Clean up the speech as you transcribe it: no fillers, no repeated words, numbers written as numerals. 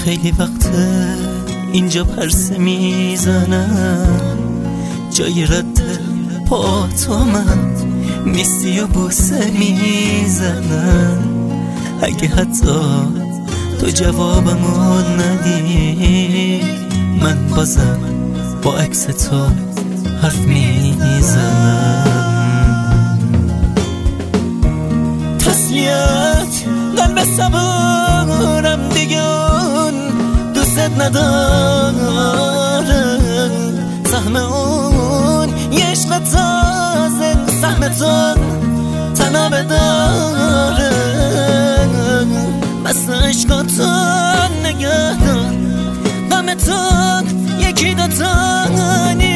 خیلی وقته اینجا پرسه میزنم، جای رد پا تو من نیستی و بوسه میزنم. اگه حتی تو جوابمو ندی، من بازم با عکس تو حرف میزنم. تسلیت قلب صبورم دیگه اون دوست ندارم. سهم اون یه عشق تازه، سهمتون تنها بداره. بس عشقاتون نگه دار، غمتون یکی دوتا